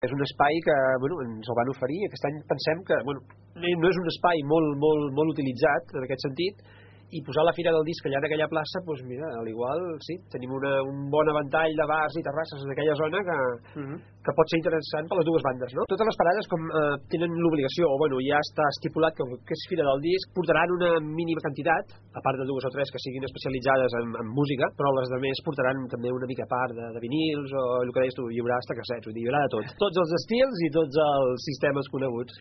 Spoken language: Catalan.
És un espai que ens el van oferir. Aquest any pensem que no és un espai molt utilitzat en aquest sentit, i posar la Fira del Disc allà en aquella plaça, doncs mira, a l'igual sí, tenim un bon avantall de bars i terrasses en aquella zona que pot ser interessant per les dues bandes, no? Totes les parades com tenen l'obligació, o ja està estipulat que és Fira del Disc, portaran una mínima quantitat, a part de 2 o 3 que siguin especialitzades en música, però les altres portaran també una mica part de vinils, o el que deies tu, hi haurà hasta cassets, vull dir, hi haurà de tot. Tots els estils i tots els sistemes coneguts.